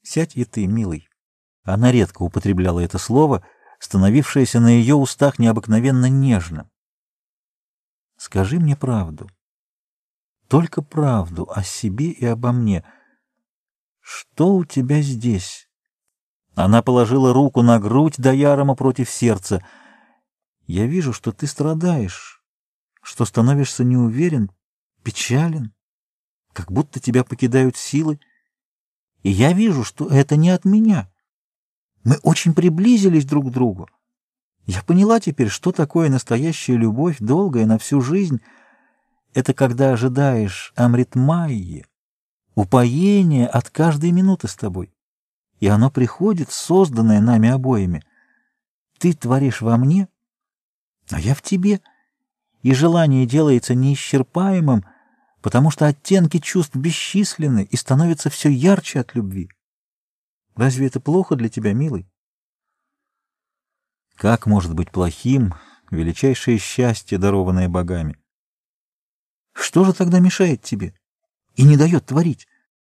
Сядь и ты, милый. Она редко употребляла это слово, становившееся на ее устах необыкновенно нежным. Скажи мне правду. Только правду о себе и обо мне. Что у тебя здесь? Она положила руку на грудь Даярома против сердца. Я вижу, что ты страдаешь, что становишься неуверен, печален, как будто тебя покидают силы. И я вижу, что это не от меня. Мы очень приблизились друг к другу. Я поняла теперь, что такое настоящая любовь, долгая на всю жизнь. Это когда ожидаешь амрит-майи, упоение от каждой минуты с тобой. И оно приходит, созданное нами обоими. Ты творишь во мне, а я в тебе. И желание делается неисчерпаемым, потому что оттенки чувств бесчисленны и становятся все ярче от любви. Разве это плохо для тебя, милый? Как может быть плохим величайшее счастье, дарованное богами? Что же тогда мешает тебе и не дает творить?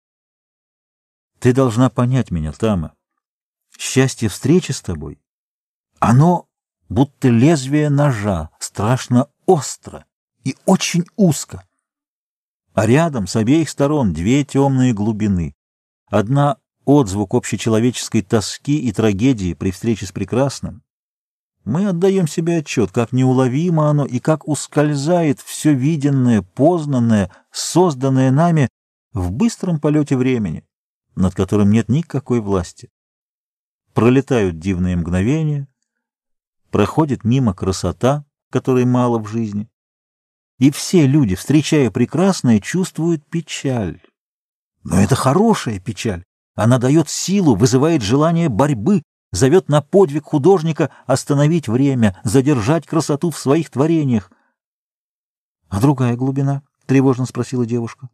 Ты должна понять меня, Тама. Счастье встречи с тобой, оно будто лезвие ножа, страшно остро и очень узко. А рядом с обеих сторон две темные глубины. Одна — отзвук общечеловеческой тоски и трагедии при встрече с прекрасным. Мы отдаем себе отчет, как неуловимо оно и как ускользает все виденное, познанное, созданное нами в быстром полете времени, над которым нет никакой власти. Пролетают дивные мгновения, проходит мимо красота, которой мало в жизни, и все люди, встречая прекрасное, чувствуют печаль. Но это хорошая печаль. Она дает силу, вызывает желание борьбы, зовет на подвиг художника остановить время, задержать красоту в своих творениях. — А другая глубина? — тревожно спросила девушка.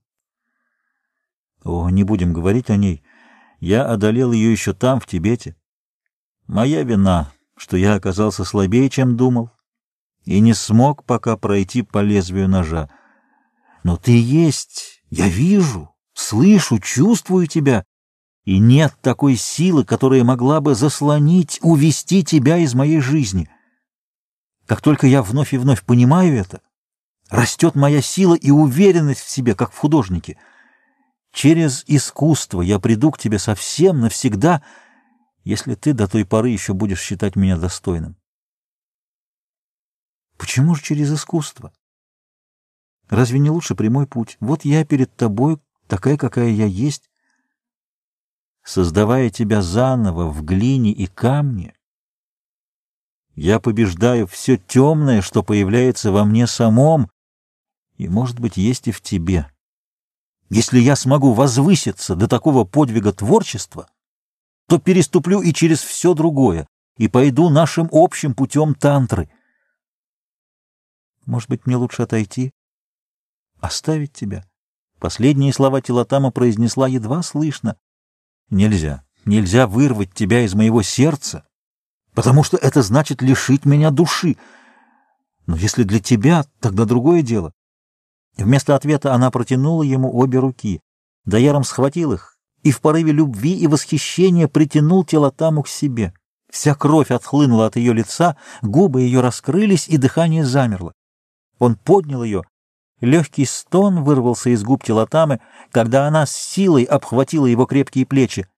— О, не будем говорить о ней. Я одолел ее еще там, в Тибете. Моя вина, что я оказался слабее, чем думал, и не смог пока пройти по лезвию ножа. Но ты есть, я вижу, слышу, чувствую тебя, и нет такой силы, которая могла бы заслонить, увести тебя из моей жизни. Как только я вновь и вновь понимаю это, растет моя сила и уверенность в себе, как в художнике. Через искусство я приду к тебе совсем навсегда, если ты до той поры еще будешь считать меня достойным. Почему же через искусство? Разве не лучше прямой путь? Вот я перед тобой, такая, какая я есть. Создавая тебя заново в глине и камне, я побеждаю все темное, что появляется во мне самом, и, может быть, есть и в тебе. Если я смогу возвыситься до такого подвига творчества, то переступлю и через все другое, и пойду нашим общим путем тантры. Может быть, мне лучше отойти, оставить тебя? Последние слова Тилотама произнесла едва слышно. Нельзя, нельзя вырвать тебя из моего сердца, потому что это значит лишить меня души. Но если для тебя, тогда другое дело. Вместо ответа она протянула ему обе руки. Даяром схватил их и в порыве любви и восхищения притянул Тилотаму к себе. Вся кровь отхлынула от ее лица, губы ее раскрылись, и дыхание замерло. Он поднял ее. Легкий стон вырвался из губ Тилотамы, когда она с силой обхватила его крепкие плечи.